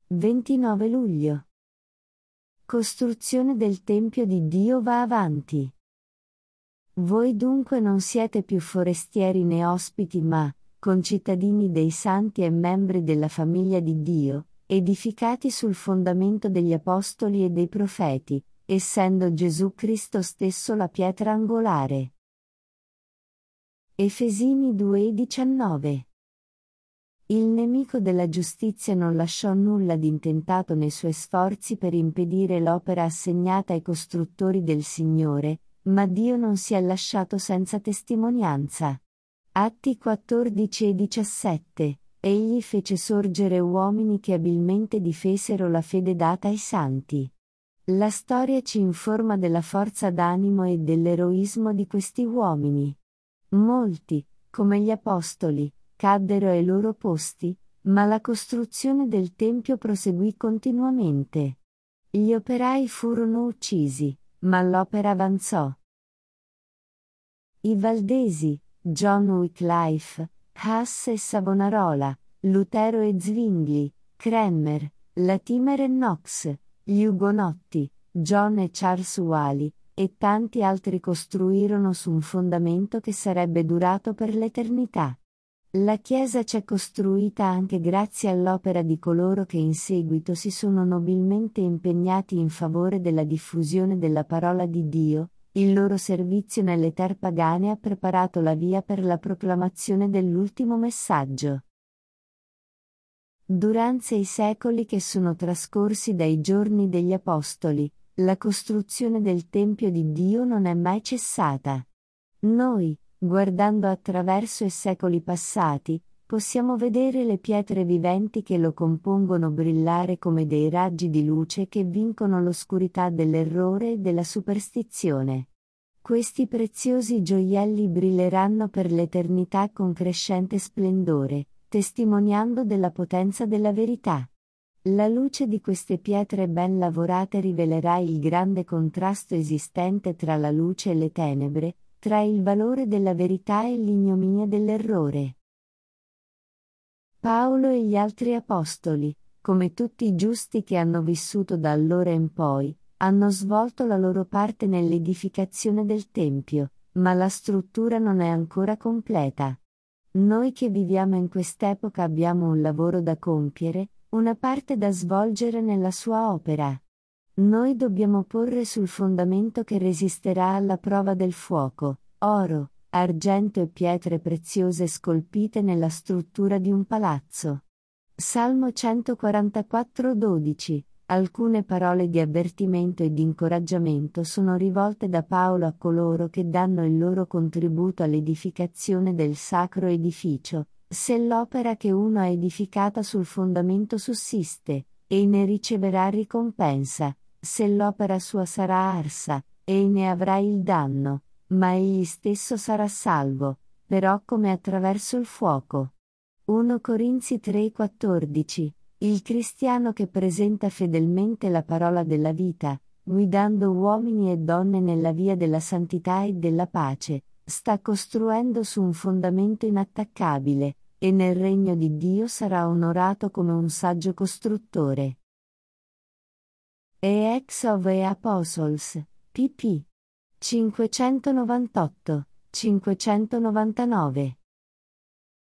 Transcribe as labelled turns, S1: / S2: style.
S1: 29 luglio. Costruzione del Tempio di Dio va avanti. Voi dunque non siete più forestieri né ospiti ma, concittadini dei santi e membri della famiglia di Dio, edificati sul fondamento degli apostoli e dei profeti, essendo Gesù Cristo stesso la pietra angolare. Efesini 2:19. Il nemico della giustizia non lasciò nulla di intentato nei suoi sforzi per impedire l'opera assegnata ai costruttori del Signore, ma Dio non si è lasciato senza testimonianza. Atti 14:17. Egli fece sorgere uomini che abilmente difesero la fede data ai santi. La storia ci informa della forza d'animo e dell'eroismo di questi uomini. Molti, come gli apostoli, caddero ai loro posti, ma la costruzione del Tempio proseguì continuamente. Gli operai furono uccisi, ma l'opera avanzò. I Valdesi, John Wycliffe, Huss e Savonarola, Lutero e Zwingli, Cranmer, Latimer e Knox, gli Ugonotti, John e Charles Whalley, e tanti altri costruirono su un fondamento che sarebbe durato per l'eternità. La Chiesa c'è costruita anche grazie all'opera di coloro che in seguito si sono nobilmente impegnati in favore della diffusione della parola di Dio. Il loro servizio nelle terre pagane ha preparato la via per la proclamazione dell'ultimo messaggio. Durante i secoli che sono trascorsi dai giorni degli Apostoli, la costruzione del Tempio di Dio non è mai cessata. Noi, guardando attraverso i secoli passati, possiamo vedere le pietre viventi che lo compongono brillare come dei raggi di luce che vincono l'oscurità dell'errore e della superstizione. Questi preziosi gioielli brilleranno per l'eternità con crescente splendore, testimoniando della potenza della verità. La luce di queste pietre ben lavorate rivelerà il grande contrasto esistente tra la luce e le tenebre, tra il valore della verità e l'ignominia dell'errore. Paolo e gli altri apostoli, come tutti i giusti che hanno vissuto da allora in poi, hanno svolto la loro parte nell'edificazione del Tempio, ma la struttura non è ancora completa. Noi che viviamo in quest'epoca abbiamo un lavoro da compiere, una parte da svolgere nella sua opera. Noi dobbiamo porre sul fondamento che resisterà alla prova del fuoco, oro, argento e pietre preziose scolpite nella struttura di un palazzo. Salmo 144:12. Alcune parole di avvertimento e di incoraggiamento sono rivolte da Paolo a coloro che danno il loro contributo all'edificazione del sacro edificio. Se l'opera che uno ha edificata sul fondamento sussiste, ei ne riceverà ricompensa, se l'opera sua sarà arsa, ei ne avrà il danno, ma egli stesso sarà salvo, però come attraverso il fuoco. 1 Corinzi 3:14. Il cristiano che presenta fedelmente la parola della vita, guidando uomini e donne nella via della santità e della pace, sta costruendo su un fondamento inattaccabile, e nel regno di Dio sarà onorato come un saggio costruttore. Acts of the Apostles, pp. 598, 599.